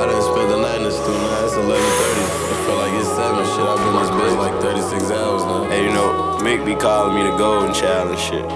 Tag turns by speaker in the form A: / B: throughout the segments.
A: done spent the night in the studio now. It's 11:30. It feel like it's 7. Shit, I've been in this bitch like 36 hours now.
B: Hey, you know, Mick be calling me the golden child and shit.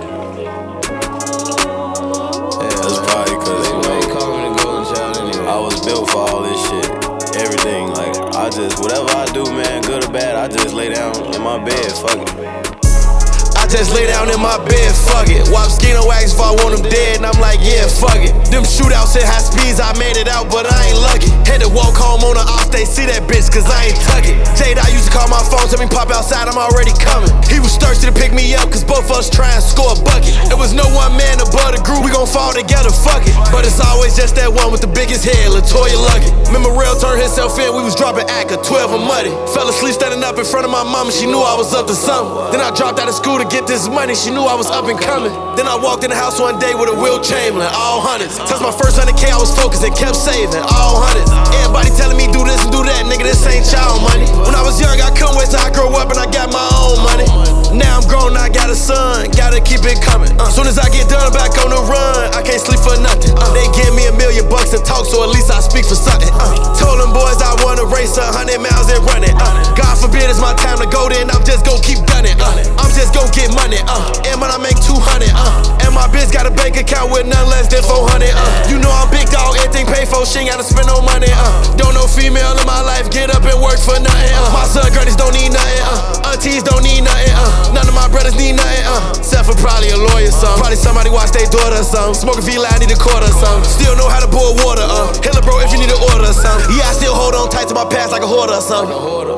B: That's probably cause, you know,
A: call me the golden child anyway.
B: I was built for all this shit. Everything, like, whatever I do, man, good or bad, I just lay down in my bed, fuck it.
C: I just lay down in my bed, fuck it. Wop Skino wax if I want him dead, and I'm like, yeah, fuck it. Them shootouts at high speeds, I made it out, but I ain't lucky. Had to walk home on the off day, see that bitch, cause I ain't tuck it. Jade, I used to call my phone, tell me pop outside, I'm already coming. He was thirsty to pick me up, cause both of us try and score a bucket. It was no one man above the group, we gon' fall together, fuck it. But it's always just that one with the biggest head, Latoya Luckett. Remember Rail turned himself in, we was dropping Acca, 12 and muddy. Fell asleep standing up in front of my mama, she knew I was up to something. Then I dropped out of school to get this money, she knew I was up and coming. Then I walked in the house one day with a Will Chamberlain, all hundreds. Touched my first 100K, I was focused and kept saving, all hundreds. Everybody telling me do this and do that, nigga, this ain't child money. When I was young, I couldn't wait till I grow up and I got my own money. Now I'm grown, I got a son, gotta keep it coming. Soon as I get done, back on the run, I can't sleep for nothing. They give me $1 million to talk, so at least I speak for something. Told them boys I wanna race 100 miles and run it. God forbid it's my time to go, then I'm just gon' keep gunning. I'm just gon' get money. And when I make 200, and my bitch got a bank account with none less than 400. You know I'm big dog, everything paid for, she ain't gotta spend no money. Don't know female in my life, get up and work for nothing. My son grannies don't need nothing. Aunties don't need nothing. None of my brothers need nothing. Except for probably a lawyer or something. Probably somebody watch their daughter or something. Smoking V I need a quarter or something. Still know how to boil water. Hella bro if you need an order or something. Yeah, I still hold on tight to my past like a hoarder or something.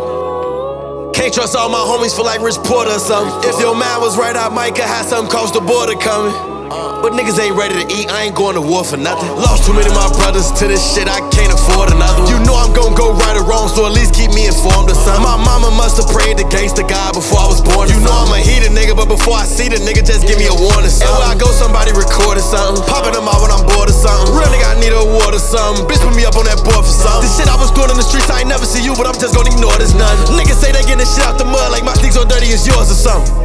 C: Can't trust all my homies, feel like Rich Porter or something. If your mind was right, I might could have something cross the border coming. But niggas ain't ready to eat, I ain't going to war for nothing. Lost too many of my brothers to this shit, I can't afford another one. You know I'm gon' go right or wrong, so at least keep me informed or something. My mama must have prayed to gangsta God before I was born. You know I'm a heated nigga, but before I see the nigga, just give me a warning. And where I go, somebody recorded something. Popping them out when I'm bored or something. Real nigga, I need a award or something. Bitch put me up on that board for something. This shit I was doing in the streets, I ain't never see you, but I'm just gon' ignore this none. Niggas say they getting this shit out the mud like my sneaks so dirty as yours or something.